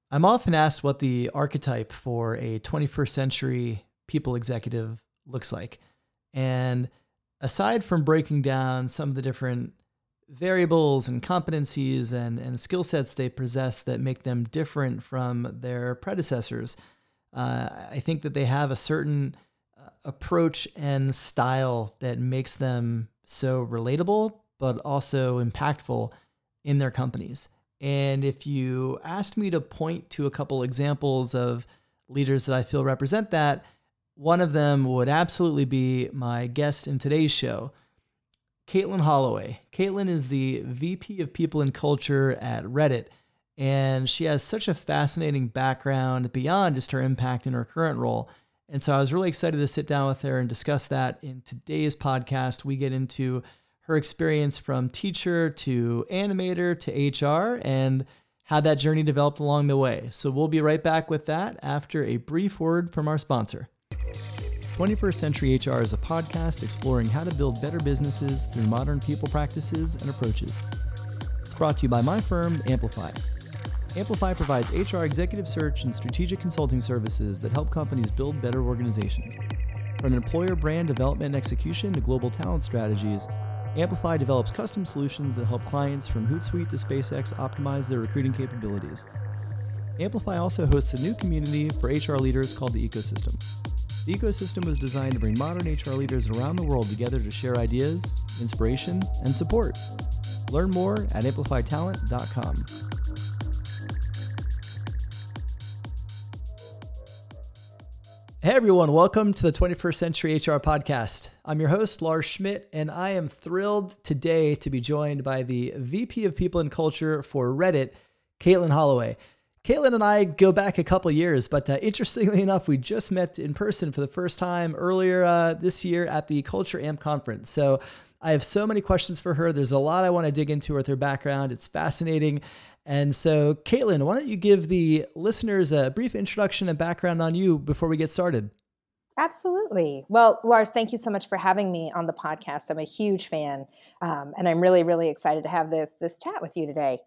I'm often asked what the archetype for a 21st century people executive looks like. And aside from breaking down some of the different variables and competencies and skill sets they possess that make them different from their predecessors, I think that they have a certain approach and style that makes them so relatable, but also impactful in their companies. And if you asked me to point to a couple examples of leaders that I feel represent that, one of them would absolutely be my guest in today's show, Caitlin Holloway. Caitlin is the VP of People and Culture at Reddit, and she has such a fascinating background beyond just her impact in her current role. And so I was really excited to sit down with her and discuss that in today's podcast. We get into her experience from teacher to animator to HR and how that journey developed along the way. So we'll be right back with that after a brief word from our sponsor. 21st Century HR is a podcast exploring how to build better businesses through modern people practices and approaches. It's brought to you by my firm, Amplify. Amplify provides HR executive search and strategic consulting services that help companies build better organizations. From employer brand development and execution to global talent strategies, Amplify develops custom solutions that help clients from Hootsuite to SpaceX optimize their recruiting capabilities. Amplify also hosts a new community for HR leaders called the Ecosystem. The ecosystem was designed to bring modern HR leaders around the world together to share ideas, inspiration, and support. Learn more at amplifytalent.com. Hey everyone, welcome to the 21st Century HR podcast. I'm your host, Lars Schmidt, and I am thrilled today to be joined by the VP of People and Culture for Reddit, Caitlin Holloway. Caitlin and I go back a couple years, but interestingly enough, we just met in person for the first time earlier this year at the Culture Amp conference. So I have so many questions for her. There's a lot I want to dig into with her background. It's fascinating. And so, Caitlin, why don't you give the listeners a brief introduction and background on you before we get started? Absolutely. Well, Lars, thank you so much for having me on the podcast. I'm a huge fan, and I'm really, really excited to have this chat with you today.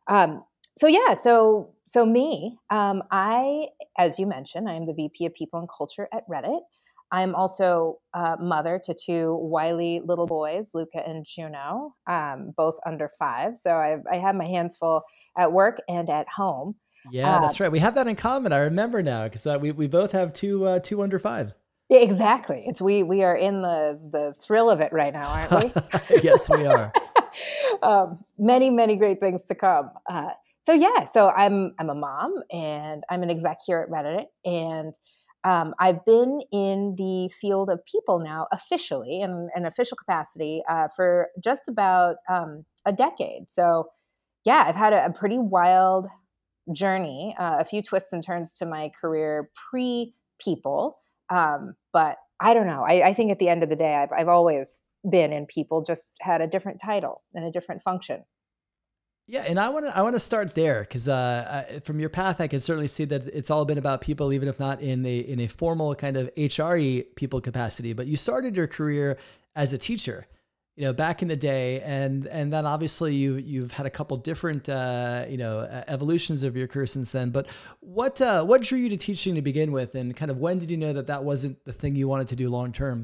So me, I, as you mentioned, I am the VP of People and Culture at Reddit. I'm also mother to two wily little boys, Luca and Juno, both under 5. So I have my hands full at work and at home. Yeah, that's right. We have that in common. I remember now because we both have two under 5. Yeah, exactly. We are in the thrill of it right now, aren't we? Yes, we are. Many great things to come. So I'm a mom and I'm an exec here at Reddit, and I've been in the field of people now officially in an official capacity for just about a decade. So yeah, I've had a pretty wild journey, a few twists and turns to my career pre people. But I don't know. I think at the end of the day, I've always been in people, just had a different title and a different function. Yeah, and I want to start there because from your path, I can certainly see that it's all been about people, even if not in a formal kind of HRE people capacity. But you started your career as a teacher, back in the day, and then obviously you've had a couple different evolutions of your career since then. But what drew you to teaching to begin with, and kind of when did you know that that wasn't the thing you wanted to do long term?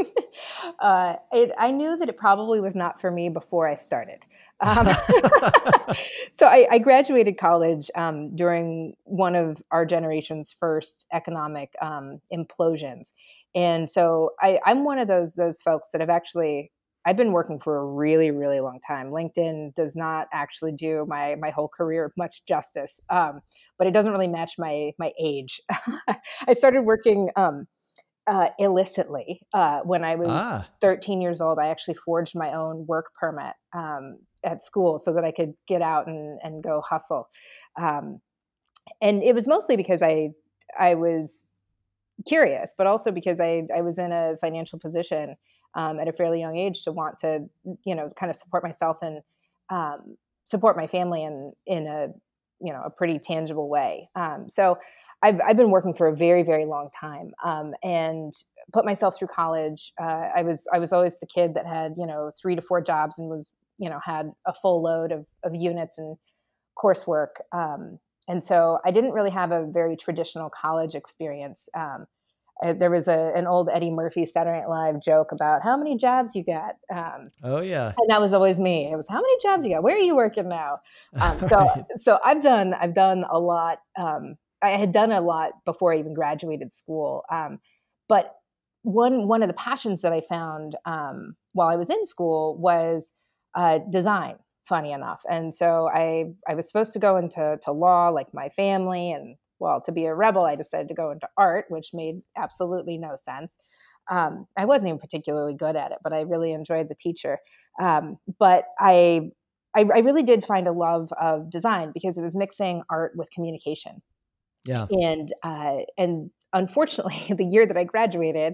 I knew that it probably was not for me before I started. Um, so I graduated college during one of our generation's first economic implosions, and so I'm one of those folks that I've been working for a really, really long time. LinkedIn does not actually do my whole career much justice, but it doesn't really match my age. I started working illicitly when I was Ah, 13 years old. I actually forged my own work permit at school so that I could get out and go hustle. Um, and it was mostly because I was curious, but also because I was in a financial position at a fairly young age to want to, kind of support myself and support my family in a pretty tangible way. So I've been working for a very, very long time, and put myself through college. I was always the kid that had 3 to 4 jobs and was had a full load of units and coursework. And so I didn't really have a very traditional college experience. There was an old Eddie Murphy Saturday Night Live joke about how many jobs you got. Oh yeah. And that was always me. It was, how many jobs you got? Where are you working now? All So right. so I've done a lot. I had done a lot before I even graduated school. But one of the passions that I found while I was in school was design. Funny enough, and so I was supposed to go into law, like my family, and well, to be a rebel, I decided to go into art, which made absolutely no sense. I wasn't even particularly good at it, but I really enjoyed the teacher. But I really did find a love of design because it was mixing art with communication. Yeah. And unfortunately, the year that I graduated,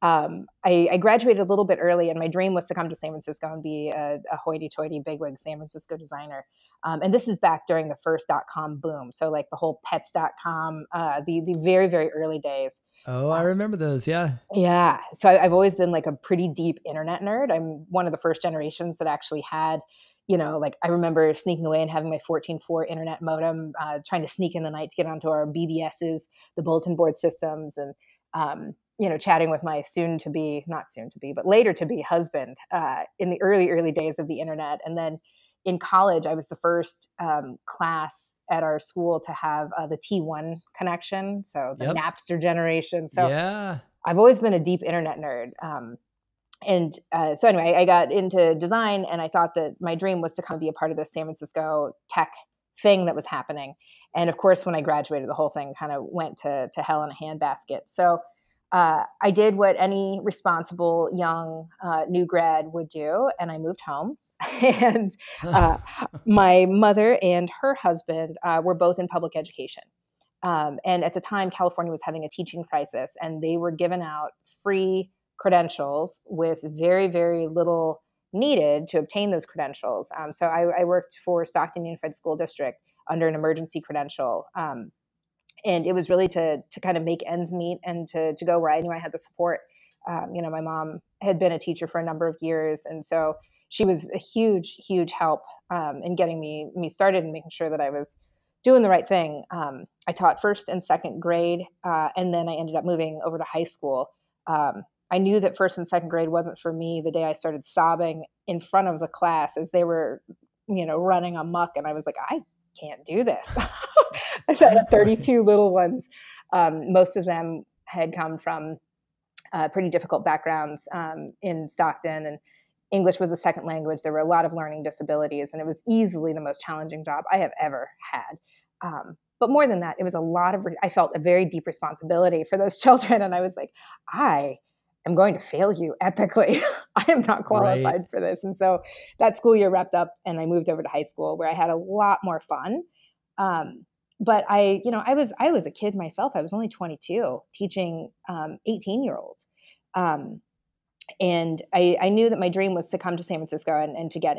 I graduated a little bit early, and my dream was to come to San Francisco and be a hoity-toity bigwig San Francisco designer. And this is back during the first .com boom, so like the whole Pets.com, the very very early days. Oh, I Uh, remember those. Yeah. yeah. So I've always been like a pretty deep internet nerd. I'm one of the first generations that actually had, like I remember sneaking away and having my 14.4 internet modem, trying to sneak in the night to get onto our BBSs, the bulletin board systems, and, chatting with my soon to be, not soon to be, but later to be husband in the early, early days of the internet. And then in college, I was the first class at our school to have the T1 connection, so the Yep. Napster generation. So Yeah. I've always been a deep internet nerd. And so anyway, I got into design, and I thought that my dream was to kind of be a part of the San Francisco tech thing that was happening. And of course, when I graduated, the whole thing kind of went to hell in a handbasket. So I did what any responsible young new grad would do, and I moved home. And uh, my mother and her husband were both in public education. And at the time, California was having a teaching crisis, and they were given out free credentials with very, very little needed to obtain those credentials. So I worked for Stockton Unified School District under an emergency credential. And it was really to kind of make ends meet and to go where I knew I had the support. My mom had been a teacher for a number of years, and so she was a huge, huge help in getting me started and making sure that I was doing the right thing. I taught first and second grade, and then I ended up moving over to high school. I knew that first and second grade wasn't for me the day I started sobbing in front of the class as they were, running amok, and I was like, I can't do this. I had Right. 32 little ones. Most of them had come from pretty difficult backgrounds in Stockton, and English was a second language. There were a lot of learning disabilities, and it was easily the most challenging job I have ever had. But more than that, it was a lot of, I felt a very deep responsibility for those children. And I was like, I am going to fail you epically. I am not Right. qualified for this. And so that school year wrapped up, and I moved over to high school where I had a lot more fun. Um, but I was a kid myself. I was only 22 teaching 18-year-olds. Um, and I knew that my dream was to come to San Francisco and to get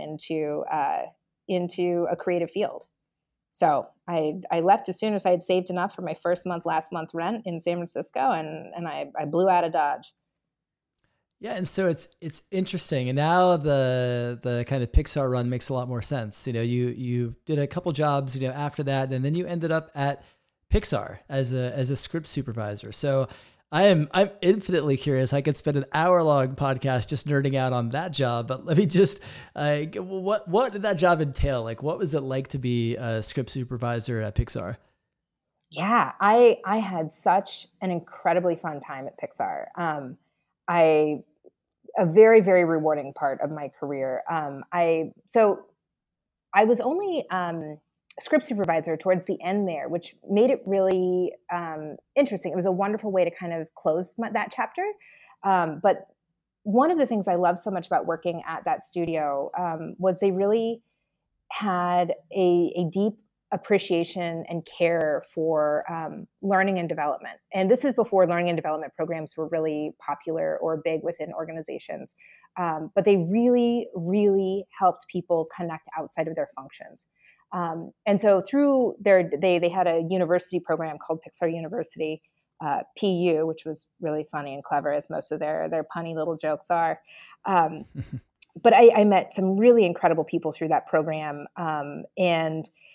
into a creative field. So I left as soon as I had saved enough for my first month, last month rent in San Francisco, and I blew out of Dodge. Yeah, and so it's interesting, and now the kind of Pixar run makes a lot more sense. You did a couple jobs, after that, and then you ended up at Pixar as a script supervisor. So I'm infinitely curious. I could spend an hour long podcast just nerding out on that job, but let me just what did that job entail? Like, what was it like to be a script supervisor at Pixar? Yeah, I had such an incredibly fun time at Pixar. I A very very rewarding part of my career. I was only script supervisor towards the end there, which made it really interesting. It was a wonderful way to kind of close that chapter. But one of the things I love so much about working at that studio was they really had a deep appreciation and care for learning and development. And this is before learning and development programs were really popular or big within organizations. But they really, really helped people connect outside of their functions. And so through they had a university program called Pixar University, PU, which was really funny and clever, as most of their punny little jokes are. Um, but I met some really incredible people through that program, and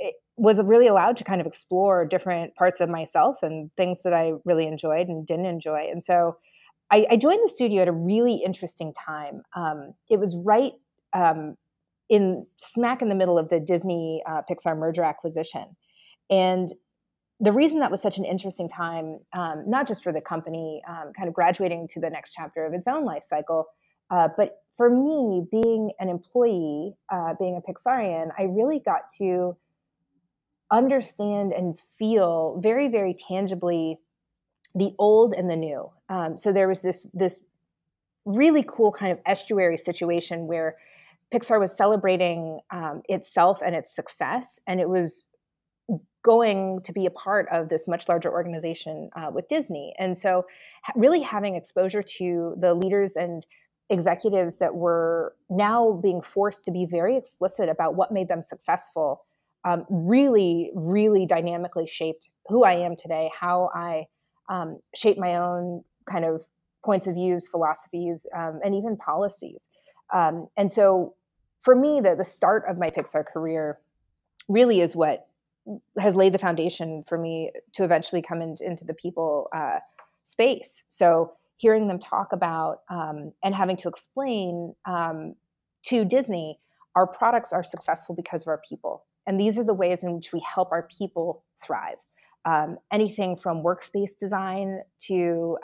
was really allowed to kind of explore different parts of myself and things that I really enjoyed and didn't enjoy. And so I joined the studio at a really interesting time. It was right in smack in the middle of the Disney Pixar merger acquisition. And the reason that was such an interesting time, not just for the company kind of graduating to the next chapter of its own life cycle, but for me, being an employee, being a Pixarian, I really got to understand and feel very, very tangibly the old and the new. So there was this really cool kind of estuary situation where Pixar was celebrating itself and its success, and it was going to be a part of this much larger organization with Disney. And so, really having exposure to the leaders and executives that were now being forced to be very explicit about what made them successful really, really dynamically shaped who I am today, how I shape my own kind of points of views, philosophies, and even policies. And so, for me, the start of my Pixar career really is what has laid the foundation for me to eventually come into the people space. So hearing them talk about and having to explain to Disney, our products are successful because of our people. And these are the ways in which we help our people thrive. Anything from workspace design to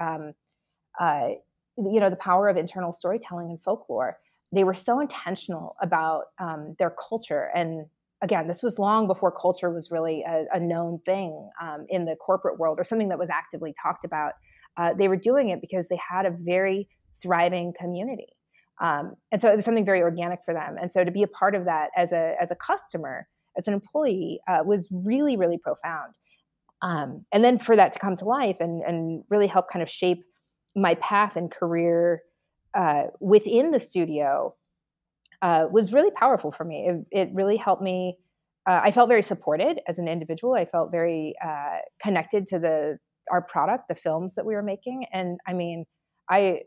the power of internal storytelling and folklore. They were so intentional about their culture. And again, this was long before culture was really a known thing in the corporate world or something that was actively talked about. They were doing it because they had a very thriving community. And so it was something very organic for them. And so to be a part of that as a customer, as an employee, was really, really profound. And then for that to come to life and really help kind of shape my path and career within the studio was really powerful for me. It really helped me. I felt very supported as an individual. I felt very connected to our product, the films that we were making. And I mean, I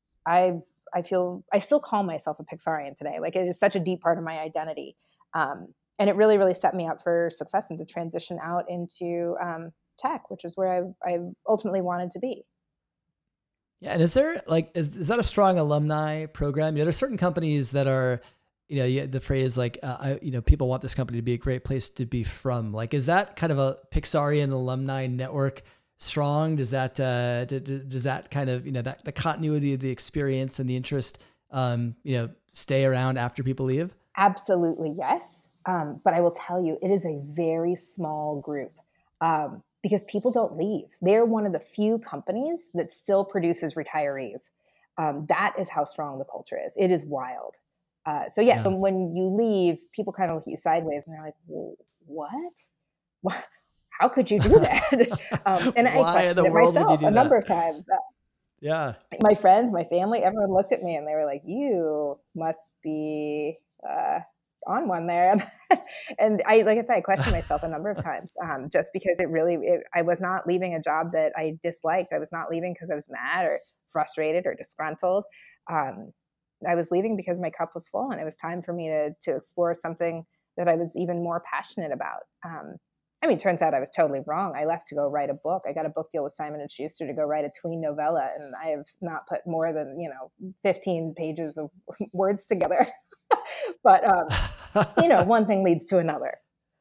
feel I still call myself a Pixarian today. Like, it is such a deep part of my identity. And it really, really set me up for success and to transition out into tech, which is where I ultimately wanted to be. Yeah, and is there like is that a strong alumni program? There's certain companies that are, the phrase like, people want this company to be a great place to be from. Like, is that kind of a Pixarian alumni network strong? Does that does that kind of that the continuity of the experience and the interest, stay around after people leave? Absolutely, yes. But I will tell you, it is a very small group. Because people don't leave. They're one of the few companies that still produces retirees. That is how strong the culture is. It is wild. So yeah, so Yeah. when you leave, people kind of look at you sideways and they're like, well, what? How could you do that? And I Why in the questioned it world would you myself a do number that? of times. Yeah. My friends, my family, everyone looked at me and they were like, "You must be on one there." And like I said, I questioned myself a number of times, just because I was not leaving a job that I disliked. I was not leaving because I was mad or frustrated or disgruntled. Um, I was leaving because my cup was full, and it was time for me to explore something that I was even more passionate about. I mean, turns out I was totally wrong. I left to go write a book. I got a book deal with Simon and Schuster to go write a tween novella, and I have not put more than 15 pages of words together. But one thing leads to another.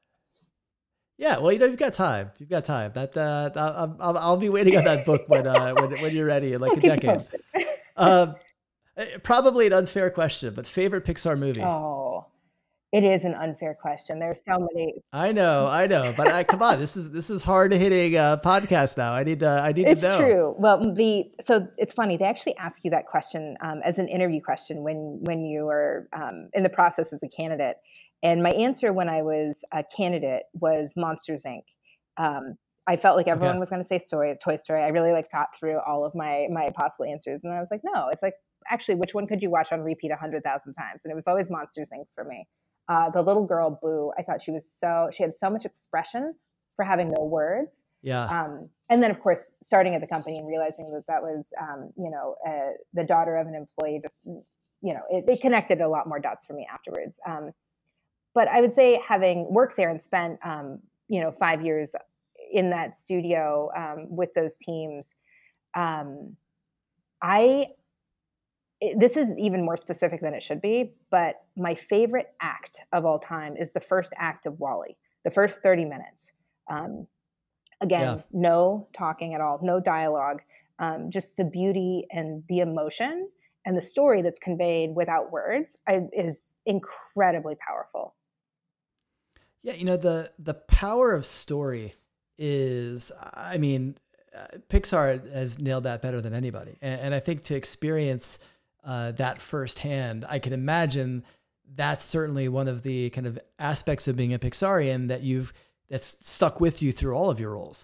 Yeah, well, you've got time. You've got time. That I'll be waiting on that book when you're ready in like I'll a keep you decade. posted. Um, Probably an unfair question, but favorite Pixar movie? Oh, it is an unfair question. There's so many. I know, but come on, this is hard hitting podcast now. I need to It's know. true. Well, so it's funny. They actually ask you that question as an interview question when you are in the process as a candidate. And my answer when I was a candidate was Monsters Inc. Um, I felt like Okay. everyone was going to say Toy Story. I really like thought through all of my possible answers, and I was like, no. It's like, actually, which one could you watch on repeat 100,000 times? And it was always Monsters Inc. for me. The little girl Boo. I thought she had so much expression for having no words. Yeah. And then, of course, starting at the company and realizing that was, the daughter of an employee, just, it connected a lot more dots for me afterwards. but I would say having worked there and spent 5 years in that studio with those teams, um, I this is even more specific than it should be, but my favorite act of all time is the first act of Wally, the first 30 minutes. Um, Yeah. Again, no talking at all, no dialogue, just the beauty and the emotion and the story that's conveyed without words is incredibly powerful. Yeah, the power of story is, I mean, Pixar has nailed that better than anybody, and I think to experience that firsthand, I can imagine that's certainly one of the kind of aspects of being a Pixarian that's stuck with you through all of your roles.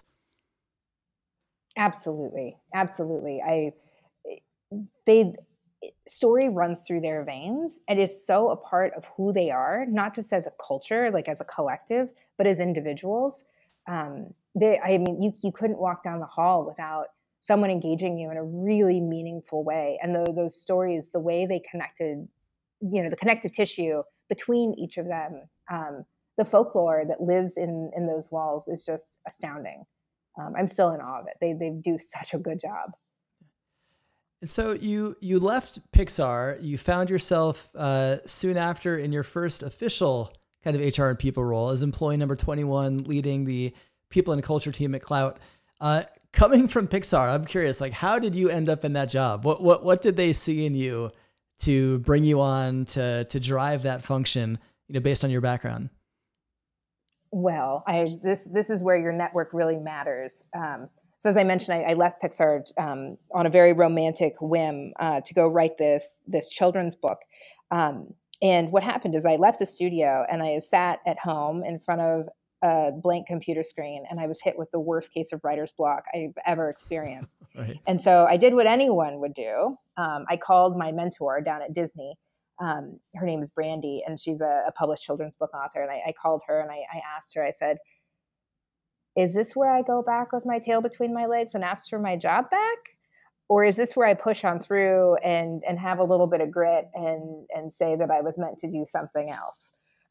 Absolutely, absolutely. They story runs through their veins. It is so a part of who they are, not just as a culture, like as a collective, but as individuals. I mean, you couldn't walk down the hall without someone engaging you in a really meaningful way. And those stories, the way they connected, the connective tissue between each of them, the folklore that lives in those walls is just astounding. I'm still in awe of it. They do such a good job. And so you left Pixar. You found yourself soon after in your first official kind of HR and people role as employee number 21, leading the people and culture team at Clout. Coming from Pixar, I'm curious, like, how did you end up in that job? What did they see in you to bring you on to drive that function? Based on your background. Well, this is where your network really matters. So as I mentioned, I left Pixar on a very romantic whim to go write this children's book. And what happened is I left the studio and I sat at home in front of a blank computer screen, and I was hit with the worst case of writer's block I've ever experienced. Right. And so I did what anyone would do. I called my mentor down at Disney. Her name is Brandy, and she's a published children's book author. And I called her and I asked her, I said, is this where I go back with my tail between my legs and ask for my job back? Or is this where I push on through and have a little bit of grit and say that I was meant to do something else?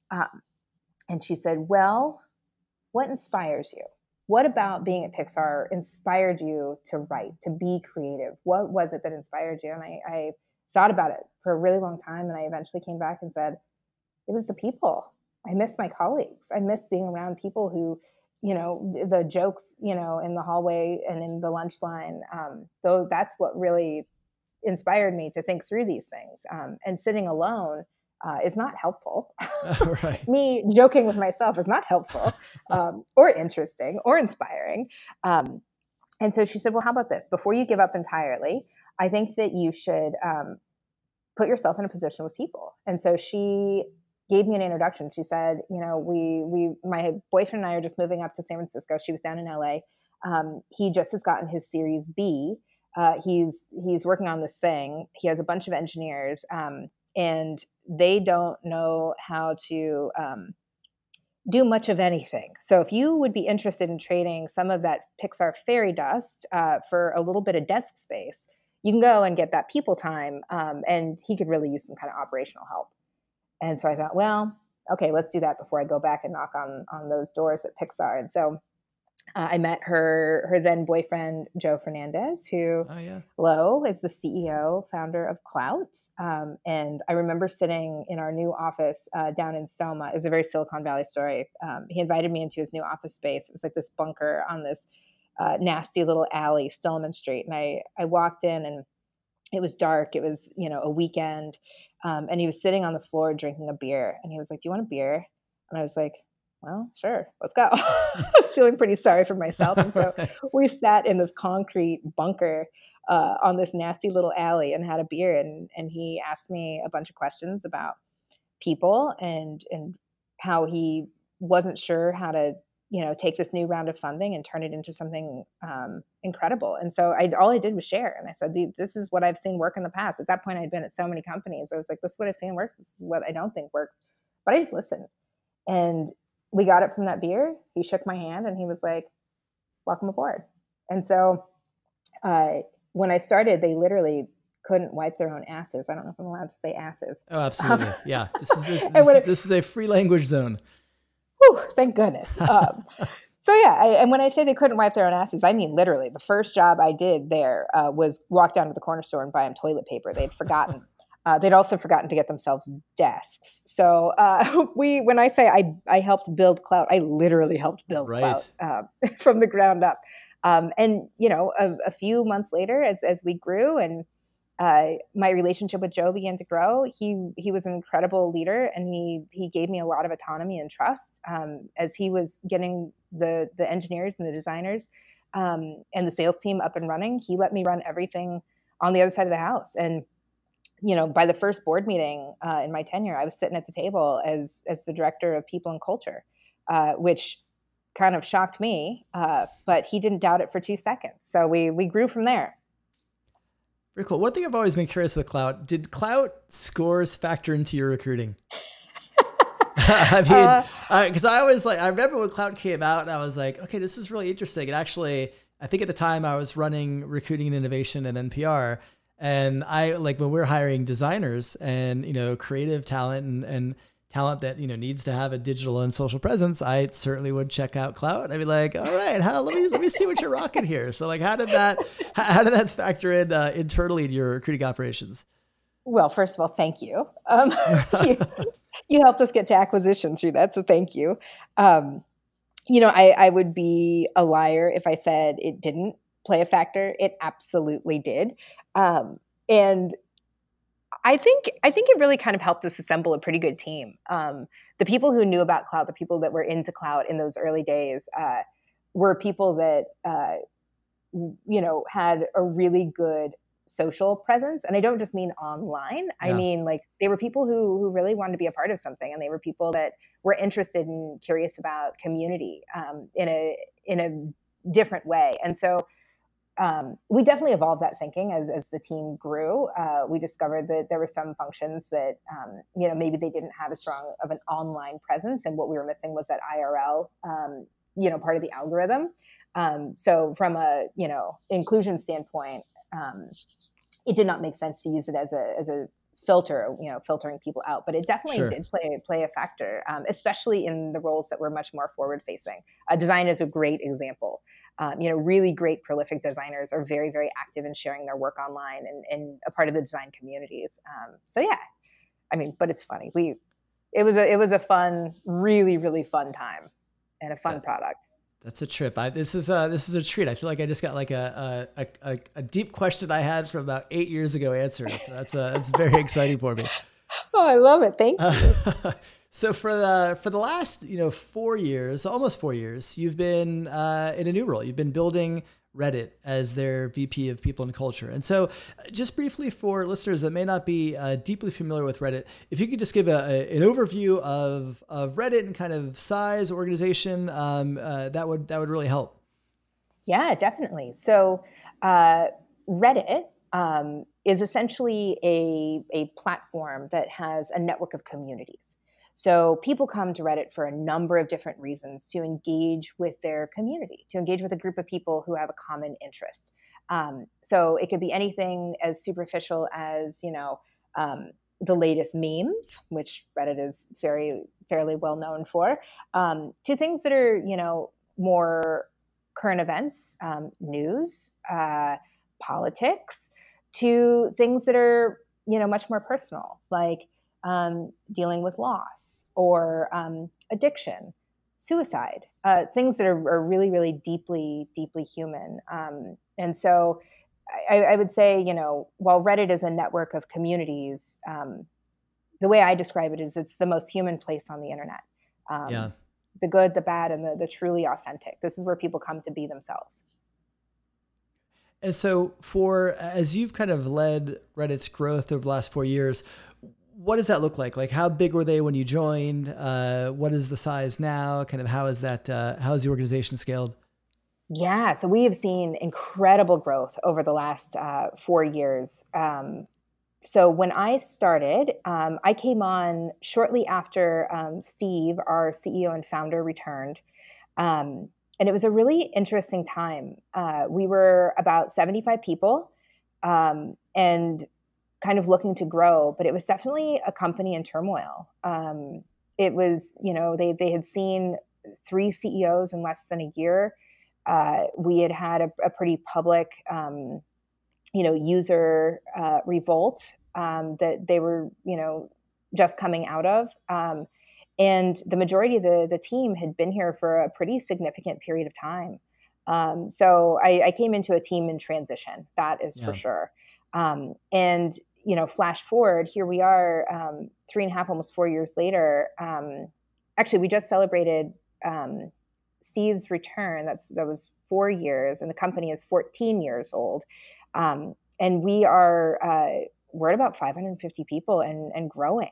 And she said, well, what inspires you? What about being at Pixar inspired you to write, to be creative? What was it that inspired you? And I thought about it for a really long time. And I eventually came back and said, it was the people. I miss my colleagues. I miss being around people who, the jokes, in the hallway and in the lunch line. Though that's what really inspired me to think through these things. And sitting alone is not helpful. Right. Me joking with myself is not helpful or interesting or inspiring. And so she said, well, how about this? Before you give up entirely, I think that you should put yourself in a position with people. And so she gave me an introduction. She said, my boyfriend and I are just moving up to San Francisco. She was down in LA. He just has gotten his Series B. He's working on this thing. He has a bunch of engineers, and they don't know how to do much of anything. So if you would be interested in trading some of that Pixar fairy dust for a little bit of desk space, you can go and get that people time. And he could really use some kind of operational help. And so I thought, well, okay, let's do that before I go back and knock on those doors at Pixar. And so I met her then boyfriend, Joe Fernandez, who, Oh yeah. Lo, is the CEO, founder of Clout. And I remember sitting in our new office down in Soma. It was a very Silicon Valley story. He invited me into his new office space. It was like this bunker on this nasty little alley, Stillman Street. And I walked in and it was dark. It was, a weekend. And he was sitting on the floor drinking a beer. And he was like, do you want a beer? And I was like, well, sure, let's go. I was feeling pretty sorry for myself. And so Right. we sat in this concrete bunker on this nasty little alley and had a beer. And he asked me a bunch of questions about people and how he wasn't sure how to take this new round of funding and turn it into something incredible. And so all I did was share, and I said, this is what I've seen work in the past. At that point, I'd been at so many companies. I was like, this is what I've seen work. This is what I don't think works. But I just listened, and we got it from that beer. He shook my hand and he was like, welcome aboard. And so when I started, they literally couldn't wipe their own asses. I don't know if I'm allowed to say asses. Oh, Um, absolutely. Yeah. and when This is a free language zone. whew, thank goodness. So yeah, and when I say they couldn't wipe their own asses, I mean literally. The first job I did there was walk down to the corner store and buy them toilet paper. They'd forgotten. They'd also forgotten to get themselves desks. So when I say I helped build Clout, I literally helped build Clout Right. from the ground up. And a few months later, as we grew and my relationship with Joe began to grow. He was an incredible leader, and he gave me a lot of autonomy and trust as he was getting the engineers and the designers and the sales team up and running. He let me run everything on the other side of the house. And by the first board meeting in my tenure, I was sitting at the table as the director of people and culture, which kind of shocked me. But he didn't doubt it for 2 seconds. So we grew from there. Very cool. One thing I've always been curious with Clout, did Clout scores factor into your recruiting? I mean, because I remember when Clout came out and I was like, okay, this is really interesting. And actually, I think at the time I was running recruiting and innovation at NPR. And I like when we're hiring designers and, creative talent and talent that, needs to have a digital and social presence, I certainly would check out Clout. I'd be like, all right, let me see what you're rocking here. So like, how did that factor in internally to your recruiting operations? Well, first of all, thank you. You, you helped us get to acquisition through that, so thank you. I would be a liar if I said it didn't play a factor. It absolutely did. And I think it really kind of helped us assemble a pretty good team. The people who knew about Clout, the people that were into Clout in those early days, were people that had a really good social presence. And I don't just mean online. I Yeah, mean, like, they were people who really wanted to be a part of something, and they were people that were interested and curious about community in a different way. And so we definitely evolved that thinking as the team grew. We discovered that there were some functions that maybe they didn't have as strong of an online presence, and what we were missing was that IRL part of the algorithm. So from a inclusion standpoint, it did not make sense to use it as a filter, filtering people out. But it definitely sure. did play a factor, especially in the roles that were much more forward facing. Design is a great example. Really great, prolific designers are very, very active in sharing their work online and a part of the design communities. So yeah, I mean, but it's funny. It was a fun, really, really fun time and a fun product. That's a trip. This is a treat. I feel like I just got like a deep question I had from about 8 years ago answered. So that's very exciting for me. Oh, I love it. Thank you. So for the last 4 years, almost 4 years, you've been in a new role. You've been building Reddit as their VP of People and Culture. And so, just briefly for listeners that may not be deeply familiar with Reddit, if you could just give an overview of Reddit and kind of size, organization, that would really help. Yeah, definitely. So Reddit is essentially a platform that has a network of communities. So people come to Reddit for a number of different reasons: to engage with their community, to engage with a group of people who have a common interest. So it could be anything as superficial as the latest memes, which Reddit is fairly well known for, to things that are more current events, news, politics, to things that are much more personal, like dealing with loss or addiction, suicide, things that are really, really deeply, deeply human. And so I would say, while Reddit is a network of communities, the way I describe it is it's the most human place on the internet. Yeah. The good, the bad, and the truly authentic. This is where people come to be themselves. And so as you've kind of led Reddit's growth over the last 4 years, what does that look like? Like, how big were they when you joined? What is the size now? Kind of how is the organization scaled? Yeah, so we have seen incredible growth over the last 4 years. So when I started, I came on shortly after Steve, our CEO and founder, returned. And it was a really interesting time. We were about 75 people. and kind of looking to grow. But it was definitely a company in turmoil. It was, they had seen 3 CEOs in less than a year. We had a pretty public, user revolt that they were, just coming out of. And the majority of the team had been here for a pretty significant period of time. So I came into a team in transition, that is for Yeah. sure. And, flash forward, here we are 3.5, almost 4 years later. Actually, we just celebrated Steve's return. That was 4 years, and the company is 14 years old. And we're at about 550 people and growing.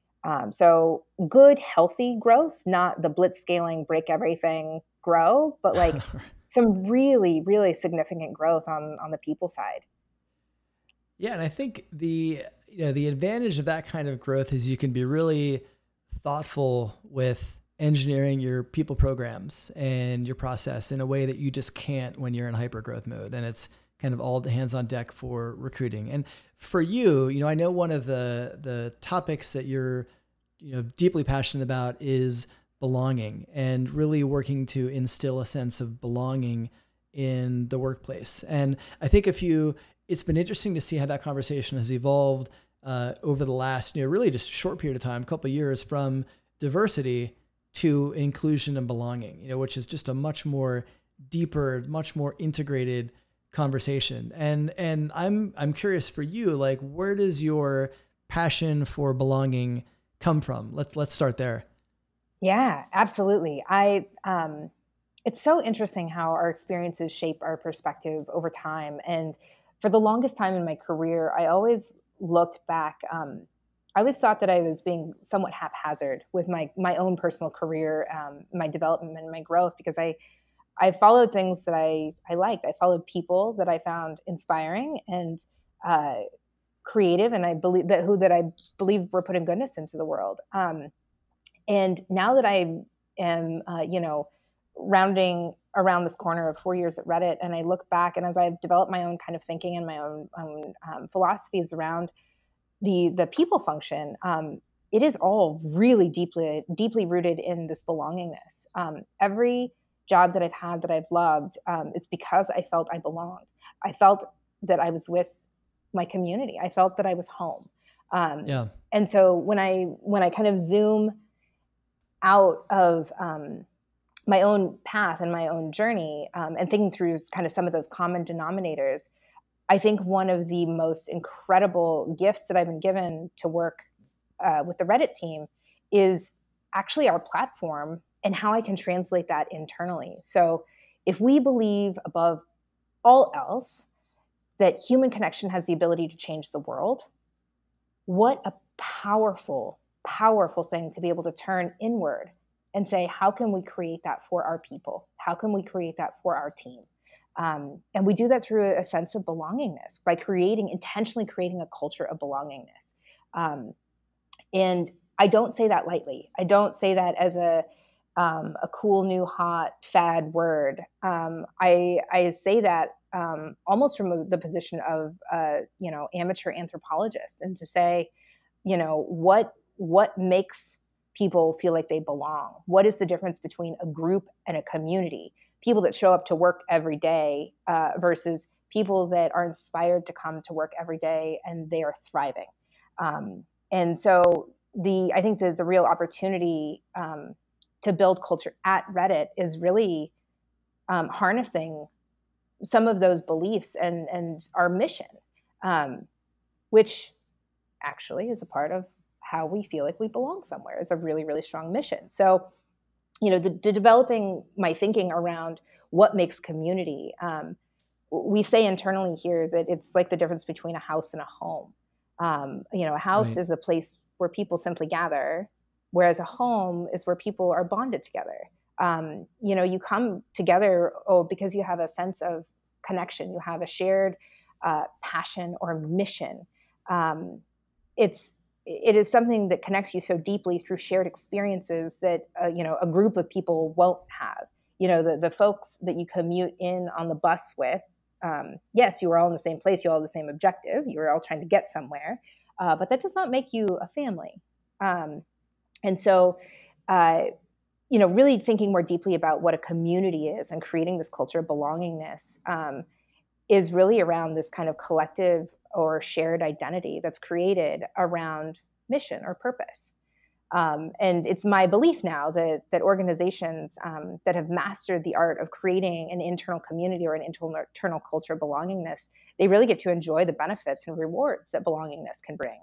So good, healthy growth, not the blitz scaling, break everything, grow, but like some really, really significant growth on the people side. Yeah, and I think the advantage of that kind of growth is you can be really thoughtful with engineering your people programs and your process in a way that you just can't when you're in hyper growth mode, and it's kind of all hands on deck for recruiting. And for you, I know one of the topics that you're deeply passionate about is belonging, and really working to instill a sense of belonging in the workplace. And I think it's been interesting to see how that conversation has evolved over the last, really just a short period of time, a couple of years, from diversity to inclusion and belonging, which is just a much more deeper, much more integrated conversation. And I'm curious for you, like, where does your passion for belonging come from? Let's start there. Yeah, absolutely. It's so interesting how our experiences shape our perspective over time. And for the longest time in my career, I always looked back. I always thought that I was being somewhat haphazard with my own personal career, my development and my growth, because I followed things that I liked. I followed people that I found inspiring and creative, and I believe were putting goodness into the world. And now that I am, rounding around this corner of 4 years at Reddit, and I look back, and as I've developed my own kind of thinking and my own philosophies around the people function, it is all really deeply rooted in this belongingness. Every job that I've had that I've loved, it's because I felt I belonged. I felt that I was with my community. I felt that I was home. Yeah. And so when I kind of zoom out of my own path and my own journey, and thinking through kind of some of those common denominators, I think one of the most incredible gifts that I've been given to work with the Reddit team is actually our platform and how I can translate that internally. So if we believe above all else that human connection has the ability to change the world, what a powerful, powerful thing to be able to turn inward and say, how can we create that for our people? How can we create that for our team? And we do that through a sense of belongingness by intentionally creating a culture of belongingness. And I don't say that lightly. I don't say that as a cool new hot fad word. I say that almost from the position of amateur anthropologist, and to say, what makes people feel like they belong? What is the difference between a group and a community? People that show up to work every day versus people that are inspired to come to work every day and they are thriving. And so I think that the real opportunity to build culture at Reddit is really harnessing some of those beliefs and our mission, which actually is a part of how we feel like we belong somewhere, is a really, really strong mission. So, the developing my thinking around what makes community. We say internally here that it's like the difference between a house and a home. A house Right. is a place where people simply gather, whereas a home is where people are bonded together. You come together because you have a sense of connection. You have a shared passion or mission. It is something that connects you so deeply through shared experiences that a group of people won't have. The folks that you commute in on the bus with, Yes, you were all in the same place, you all have the same objective, you were all trying to get somewhere, but that does not make you a family. And so, uh, really thinking more deeply about what a community is and creating this culture of belongingness is really around this kind of collective or shared identity that's created around mission or purpose. And it's my belief now that organizations that have mastered the art of creating an internal community or an internal culture of belongingness, they really get to enjoy the benefits and rewards that belongingness can bring.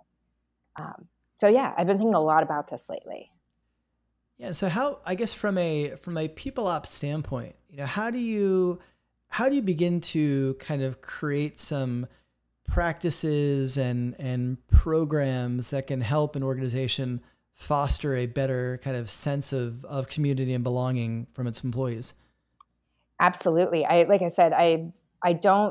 So yeah, I've been thinking a lot about this lately. Yeah. So how, I guess from a people ops standpoint, how do you begin to kind of create some practices and programs that can help an organization foster a better kind of sense of community and belonging from its employees? Absolutely. Like I said, I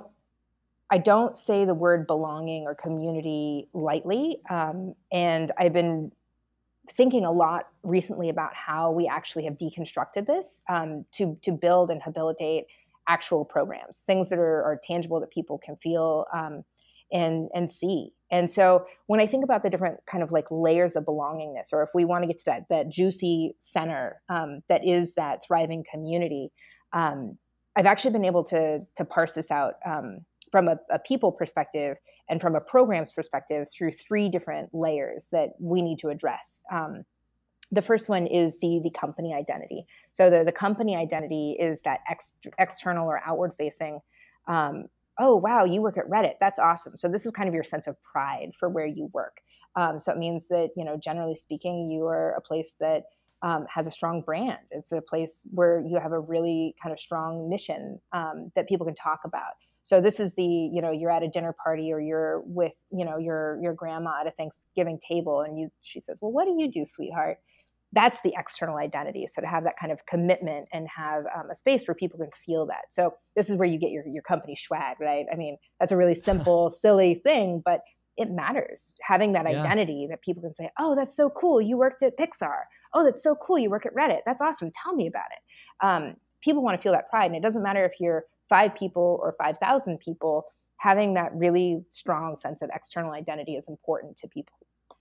don't say the word belonging or community lightly. And I've been thinking a lot recently about how we actually have deconstructed this to build and habilitate actual programs, things that are tangible that people can feel and see. And so when I think about the different kind of like layers of belongingness, or if we want to get to that juicy center that is that thriving community, I've actually been able to parse this out from a people perspective and from a programs perspective through 3 different layers that we need to address. The first one is the company identity. So the company identity is that external or outward facing. Oh, wow, you work at Reddit. That's awesome. So this is kind of your sense of pride for where you work. So it means that, generally speaking, you are a place that has a strong brand. It's a place where you have a really kind of strong mission that people can talk about. So this is you're at a dinner party or you're with, your grandma at a Thanksgiving table and she says, well, what do you do, sweetheart? That's the external identity. So to have that kind of commitment and have a space where people can feel that. So this is where you get your company swag, right? I mean, that's a really simple, silly thing, but it matters. Having that identity that people can say, oh, that's so cool. You worked at Pixar. Oh, that's so cool. You work at Reddit. That's awesome. Tell me about it. People want to feel that pride. And it doesn't matter if you're 5 people or 5,000 people, having that really strong sense of external identity is important to people.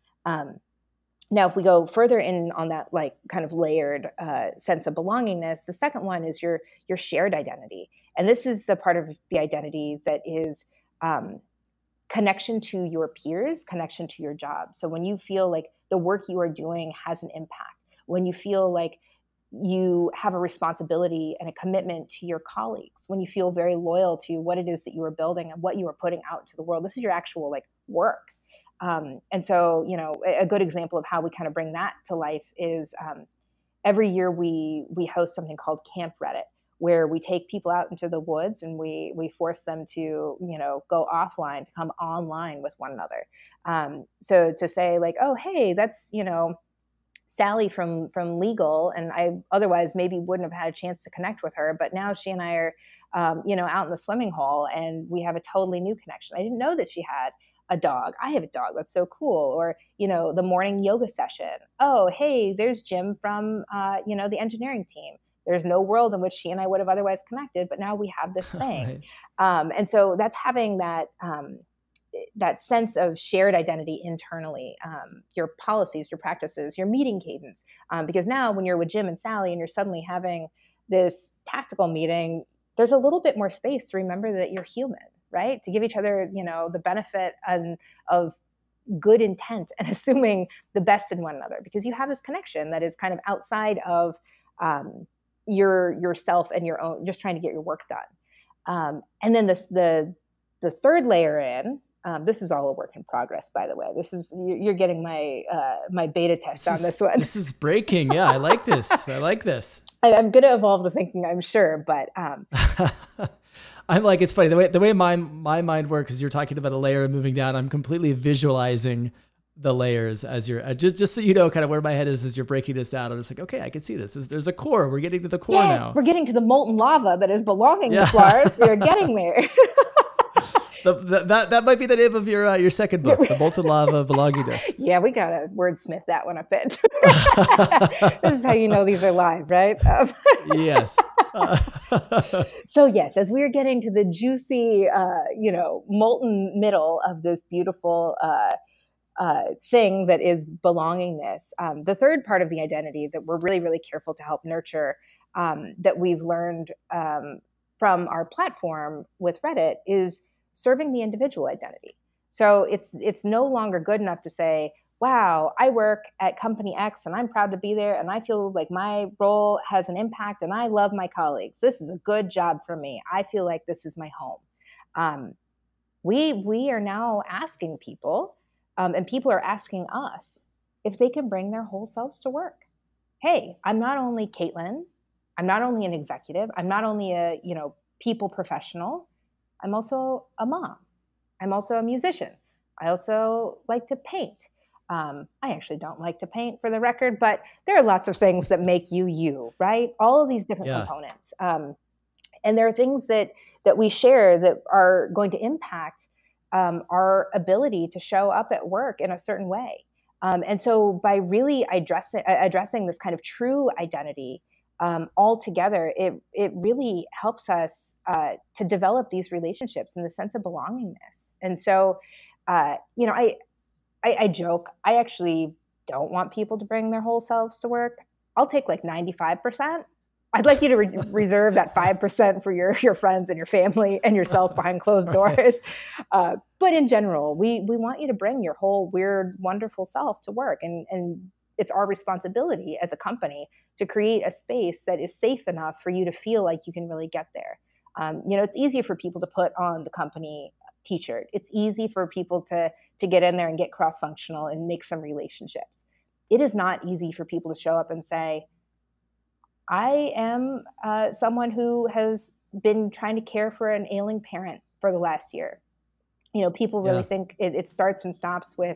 Now, if we go further in on that, like kind of layered sense of belongingness, the second one is your shared identity. And this is the part of the identity that is connection to your peers, connection to your job. So when you feel like the work you are doing has an impact, when you feel like you have a responsibility and a commitment to your colleagues, when you feel very loyal to what it is that you are building and what you are putting out to the world, this is your actual like work. And so, a good example of how we kind of bring that to life is every year we host something called Camp Reddit, where we take people out into the woods and we force them to, go offline, to come online with one another. So to say like, oh, hey, that's, Sally from legal, and I otherwise maybe wouldn't have had a chance to connect with her, but now she and I are, out in the swimming hole and we have a totally new connection. I didn't know that she had a dog. I have a dog. That's so cool. Or, the morning yoga session. Oh, hey, there's Jim from, the engineering team. There's no world in which he and I would have otherwise connected, but now we have this thing. Right. And so that's having that sense of shared identity internally, your policies, your practices, your meeting cadence. Because now when you're with Jim and Sally and you're suddenly having this tactical meeting, there's a little bit more space to remember that you're human, right? To give each other, the benefit of good intent and assuming the best in one another, because you have this connection that is kind of outside of yourself and your own, just trying to get your work done. And then the third layer in, this is all a work in progress, by the way. You're getting my beta test on this one. This is breaking. Yeah, I like this. I'm going to evolve the thinking, I'm sure, but I'm like, it's funny the way my mind works is you're talking about a layer and moving down. I'm completely visualizing the layers as you're just so you know kind of where my head is as you're breaking this down. I'm just like, okay, I can see this. There's a core. We're getting to the core now. We're getting to the molten lava that is belonging to Lars. We are getting there. That might be the name of your second book, The Molten Lava of Belongingness. Yeah, we got to wordsmith that one a bit. This is how you know these are live, right? Yes. So yes, as we're getting to the juicy, molten middle of this beautiful thing that is belongingness, the third part of the identity that we're really, really careful to help nurture, that we've learned from our platform with Reddit, is serving the individual identity. So it's no longer good enough to say, wow, I work at company X and I'm proud to be there and I feel like my role has an impact and I love my colleagues. This is a good job for me. I feel like this is my home. We are now asking people, and people are asking us, if they can bring their whole selves to work. Hey, I'm not only Caitlin, I'm not only an executive, I'm not only a people professional, I'm also a mom. I'm also a musician. I also like to paint. I actually don't like to paint, for the record, but there are lots of things that make you, right? All of these different components. And there are things that we share that are going to impact our ability to show up at work in a certain way. And so by really addressing this kind of true identity all together, it really helps us to develop these relationships and the sense of belongingness. And so, I joke, I actually don't want people to bring their whole selves to work. I'll take like 95%. I'd like you to reserve that 5% for your friends and your family and yourself behind closed doors. But in general, we want you to bring your whole weird, wonderful self to work. And it's our responsibility as a company to create a space that is safe enough for you to feel like you can really get there. It's easy for people to put on the company t-shirt. It's easy for people to get in there and get cross-functional and make some relationships. It is not easy for people to show up and say, I am someone who has been trying to care for an ailing parent for the last year. People really think it starts and stops with,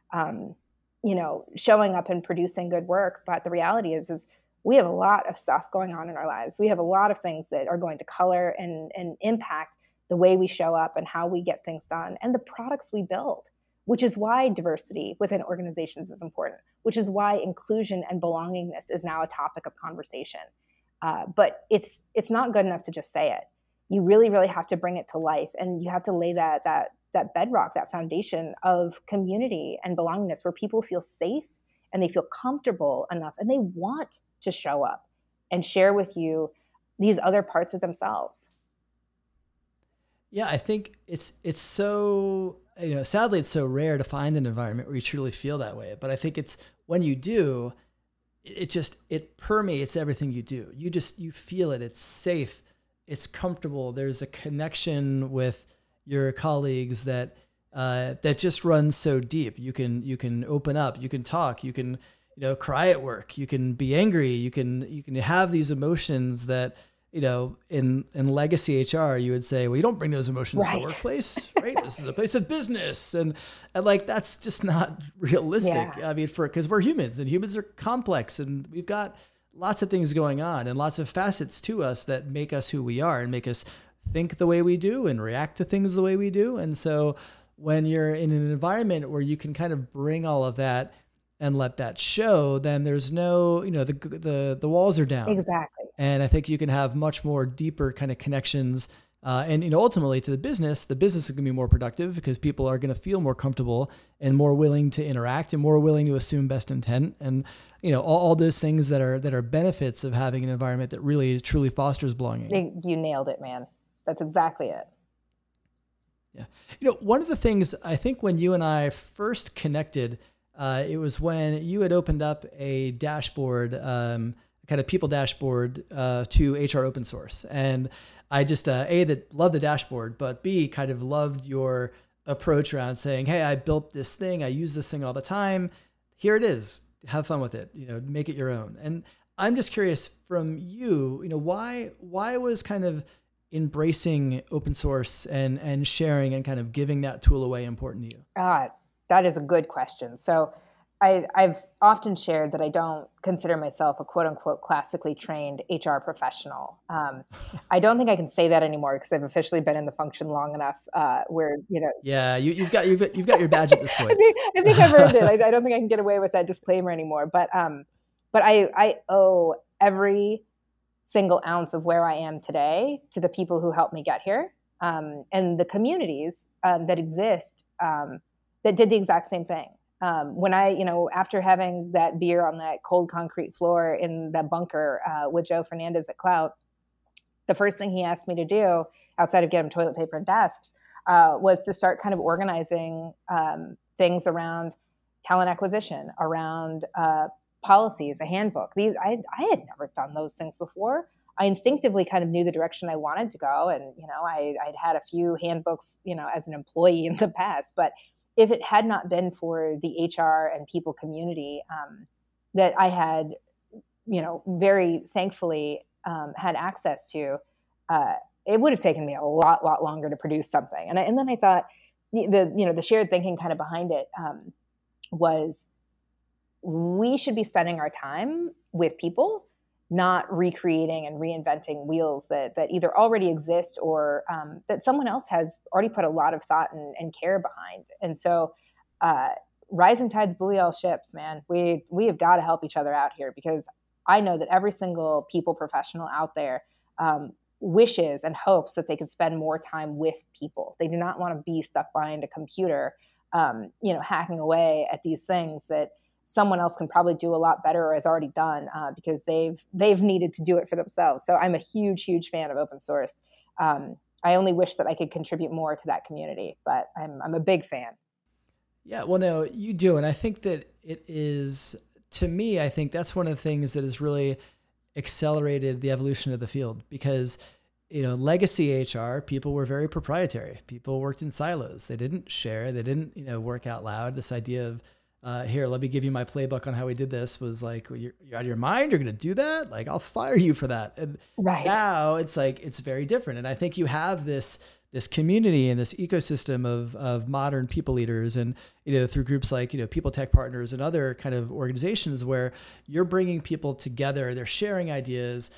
showing up and producing good work. But the reality is we have a lot of stuff going on in our lives. We have a lot of things that are going to color and impact the way we show up and how we get things done and the products we build, which is why diversity within organizations is important, which is why inclusion and belongingness is now a topic of conversation. But it's not good enough to just say it. You really, really have to bring it to life, and you have to lay that bedrock, that foundation of community and belongingness, where people feel safe and they feel comfortable enough and they want to show up and share with you these other parts of themselves. Yeah, I think it's so, sadly it's so rare to find an environment where you truly feel that way. But I think it's when you do, it permeates everything you do. You feel it. It's safe. It's comfortable. There's a connection with your colleagues that just runs so deep. You can open up, you can talk, you can, cry at work, you can be angry, you can have these emotions that, in legacy HR, you would say, well, you don't bring those emotions to the workplace, right? This is a place of business. And like, that's just not realistic. Yeah. I mean, because we're humans and humans are complex and we've got lots of things going on and lots of facets to us that make us who we are and make us think the way we do and react to things the way we do. And so when you're in an environment where you can kind of bring all of that and let that show, then there's no, the walls are down. Exactly. And I think you can have much more deeper kind of connections. And ultimately to the business is going to be more productive because people are going to feel more comfortable and more willing to interact and more willing to assume best intent. And, all those things that are benefits of having an environment that really truly fosters belonging. You nailed it, man. That's exactly it. Yeah. One of the things I think when you and I first connected, it was when you had opened up a dashboard, kind of people dashboard to HR open source. And I just, that loved the dashboard, but B, kind of loved your approach around saying, hey, I built this thing. I use this thing all the time. Here it is. Have fun with it. Make it your own. And I'm just curious from you, why was kind of embracing open source and sharing and kind of giving that tool away important to you? That is a good question. So I've often shared that I don't consider myself a quote unquote classically trained HR professional. I don't think I can say that anymore because I've officially been in the function long enough where, Yeah, you've got your badge at this point. I think I've earned it. I don't think I can get away with that disclaimer anymore. But I owe every single ounce of where I am today to the people who helped me get here, and the communities that exist that did the exact same thing. When after having that beer on that cold concrete floor in that bunker with Joe Fernandez at Clout, the first thing he asked me to do outside of get him toilet paper and desks was to start kind of organizing things around talent acquisition, around policies, a handbook. I had never done those things before. I instinctively kind of knew the direction I wanted to go, and I'd had a few handbooks, as an employee in the past. But if it had not been for the HR and people community that I had, very thankfully had access to, it would have taken me a lot longer to produce something. And then I thought the shared thinking kind of behind it was we should be spending our time with people, not recreating and reinventing wheels that either already exist or that someone else has already put a lot of thought and care behind. And so rising tides buoy all ships, man. We have got to help each other out here, because I know that every single people professional out there wishes and hopes that they could spend more time with people. They do not want to be stuck behind a computer, hacking away at these things that someone else can probably do a lot better or has already done because they've needed to do it for themselves. So I'm a huge fan of open source. I only wish that I could contribute more to that community, but I'm a big fan. Yeah, well, no, you do. And I think that it is, to me, I think that's one of the things that has really accelerated the evolution of the field, because, legacy HR, people were very proprietary. People worked in silos. They didn't share. They didn't, work out loud. This idea of, here, let me give you my playbook on how we did this was like, well, you're out of your mind. You're going to do that? Like, I'll fire you for that. And Right. now it's like, it's very different. And I think you have this community and this ecosystem of modern people leaders, and through groups like People Tech Partners and other kind of organizations where you're bringing people together, they're sharing ideas,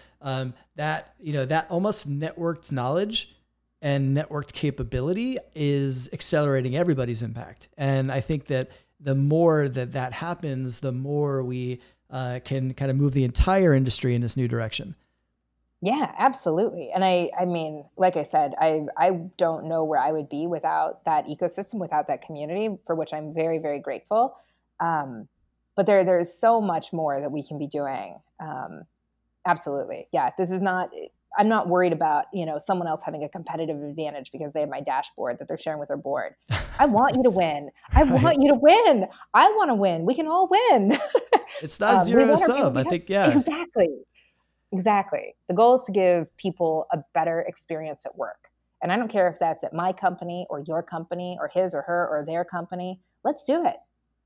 that almost networked knowledge and networked capability is accelerating everybody's impact. And I think that the more that happens, the more we can kind of move the entire industry in this new direction. Yeah, absolutely. And I mean, like I said, I don't know where I would be without that ecosystem, without that community, for which I'm very grateful. But there's so much more that we can be doing. Absolutely. Yeah. I'm not worried about, someone else having a competitive advantage because they have my dashboard that they're sharing with their board. I want you to win. I Right. want you to win. I want to win. We can all win. It's not zero sum. I think, yeah. Exactly. The goal is to give people a better experience at work. And I don't care if that's at my company or your company or his or her or their company. Let's do it.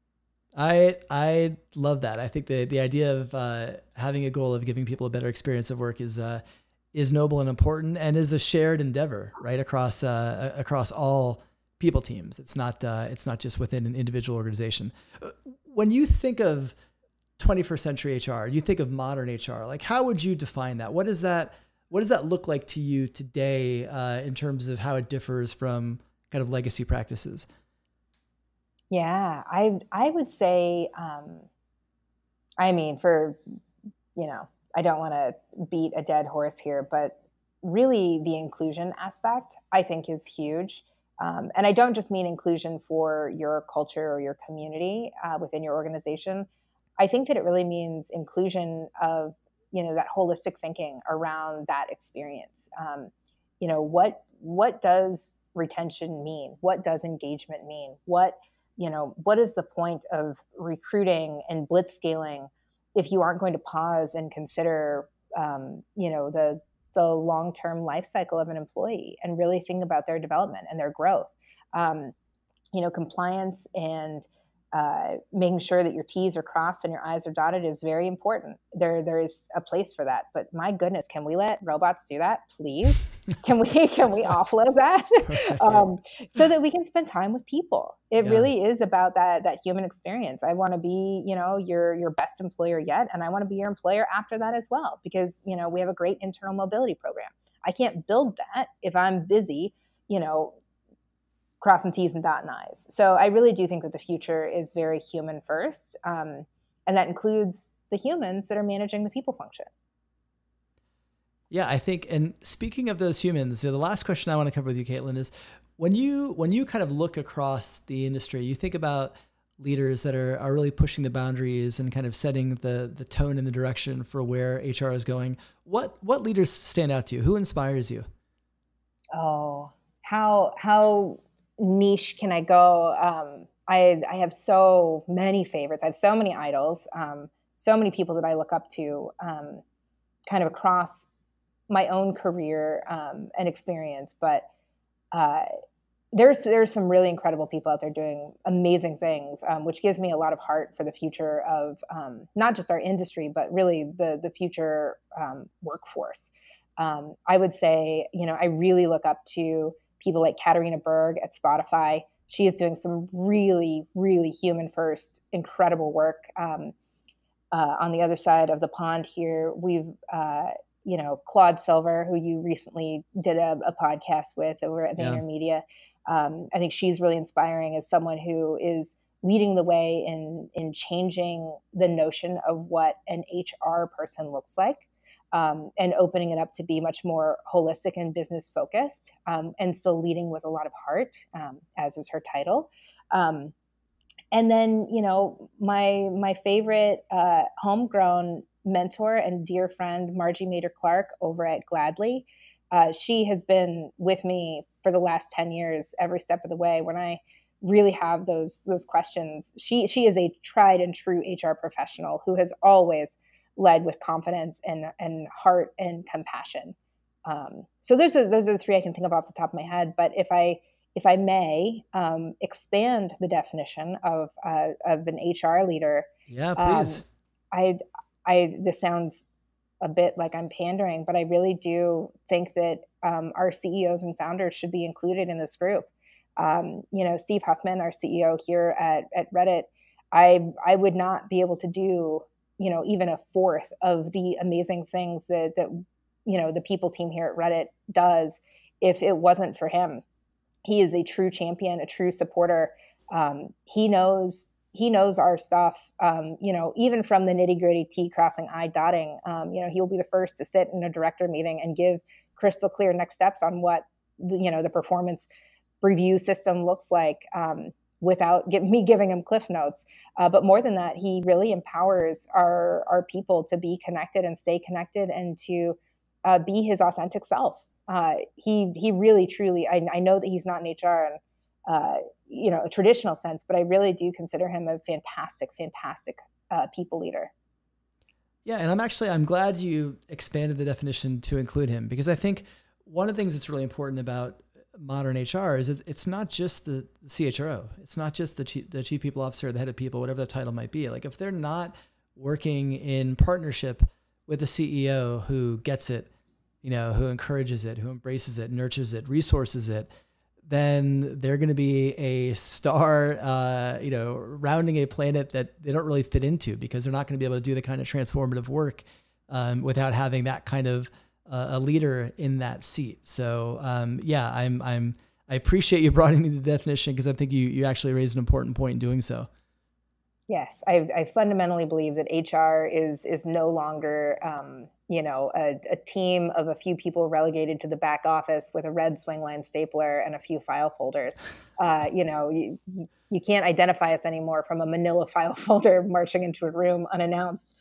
I love that. I think the idea of having a goal of giving people a better experience of work is noble and important, and is a shared endeavor, right, across all people teams. It's not just within an individual organization. When you think of 21st century HR, you think of modern HR, like, how would you define that? What does that look like to you today in terms of how it differs from kind of legacy practices? Yeah, I would say, I mean, I don't want to beat a dead horse here, but really the inclusion aspect I think is huge. And I don't just mean inclusion for your culture or your community within your organization. I think that it really means inclusion of, that holistic thinking around that experience. What does retention mean? What does engagement mean? What is the point of recruiting and blitzscaling if you aren't going to pause and consider, the long-term life cycle of an employee and really think about their development and their growth? Compliance and making sure that your T's are crossed and your I's are dotted is very important. There is a place for that. But my goodness, can we let robots do that, please? Can we offload that Right. so that we can spend time with people? It Yeah. really is about that human experience. I want to be, your best employer yet, and I want to be your employer after that as well, because we have a great internal mobility program. I can't build that if I'm busy, you know, crossing T's and dotting I's. So I really do think that the future is very human first. And that includes the humans that are managing the people function. Yeah, I think, and speaking of those humans, the last question I want to cover with you, Caitlin, is when you kind of look across the industry, you think about leaders that are really pushing the boundaries and kind of setting the tone and the direction for where HR is going. What leaders stand out to you? Who inspires you? Oh, how niche can I go? I have so many favorites. I have so many idols. So many people that I look up to, kind of across my own career and experience. But uh, there's some really incredible people out there doing amazing things, which gives me a lot of heart for the future of not just our industry, but really the future workforce. I would say, I really look up to people like Katarina Berg at Spotify. She is doing some really, really human first, incredible work. On the other side of the pond here, we've Claude Silver, who you recently did a podcast with over at Yeah. VaynerMedia. I think she's really inspiring as someone who is leading the way in changing the notion of what an HR person looks like, and opening it up to be much more holistic and business focused, and still leading with a lot of heart, as is her title. Um, and then, my favorite homegrown mentor and dear friend, Margie Mader Clark over at Gladly. She has been with me for the last 10 years, every step of the way. When I really have those questions, she is a tried and true HR professional who has always led with confidence and heart and compassion. So those are the three I can think of off the top of my head. But if I may expand the definition of an HR leader, Yeah, um, please. I this sounds a bit like I'm pandering, but I really do think that our CEOs and founders should be included in this group. Steve Huffman, our CEO here at Reddit, I would not be able to do even a fourth of the amazing things that the people team here at Reddit does if it wasn't for him. He is a true champion, a true supporter. He knows our stuff. Even from the nitty gritty T crossing I dotting. He'll be the first to sit in a director meeting and give crystal clear next steps on what the performance review system looks like, without me giving him cliff notes. But more than that, he really empowers our people to be connected and stay connected and to be his authentic self. He really truly. I know that he's not in HR and a traditional sense, but I really do consider him a fantastic people leader. Yeah, and I'm glad you expanded the definition to include him, because I think one of the things that's really important about modern HR is it's not just the CHRO. It's not just the chief people officer, the head of people, whatever the title might be. Like if they're not working in partnership with the CEO who gets it, who encourages it, who embraces it, nurtures it, resources it, then they're going to be a star, rounding a planet that they don't really fit into, because they're not going to be able to do the kind of transformative work without having that kind of a leader in that seat. So yeah, I appreciate you broadening the definition, because I think you actually raised an important point in doing so. Yes, I fundamentally believe that HR is no longer, a team of a few people relegated to the back office with a red swingline stapler and a few file folders. You can't identify us anymore from a manila file folder marching into a room unannounced.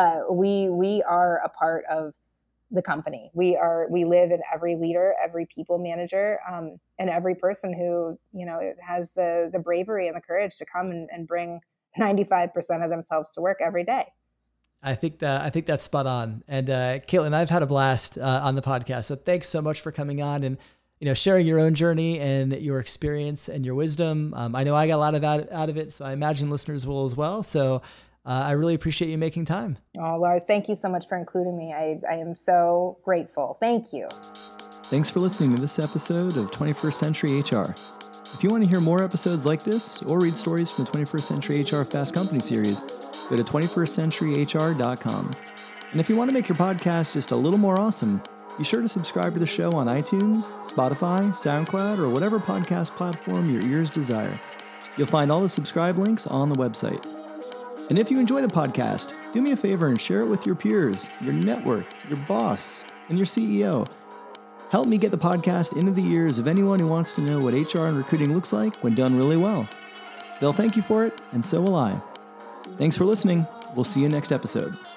We are a part of the company. We live in every leader, every people manager, and every person who has the bravery and the courage to come and bring 95% of themselves to work every day. I think that's spot on. And Caitlin, I've had a blast on the podcast. So thanks so much for coming on. And sharing your own journey and your experience and your wisdom. I know I got a lot of out of it, so I imagine listeners will as well. So I really appreciate you making time. Oh, Lars, thank you so much for including me. I am so grateful. Thank you. Thanks for listening to this episode of 21st Century HR. If you want to hear more episodes like this or read stories from the 21st Century HR Fast Company series, go to 21stcenturyhr.com. And if you want to make your podcast just a little more awesome, be sure to subscribe to the show on iTunes, Spotify, SoundCloud, or whatever podcast platform your ears desire. You'll find all the subscribe links on the website. And if you enjoy the podcast, do me a favor and share it with your peers, your network, your boss, and your CEO. Help me get the podcast into the ears of anyone who wants to know what HR and recruiting looks like when done really well. They'll thank you for it, and so will I. Thanks for listening. We'll see you next episode.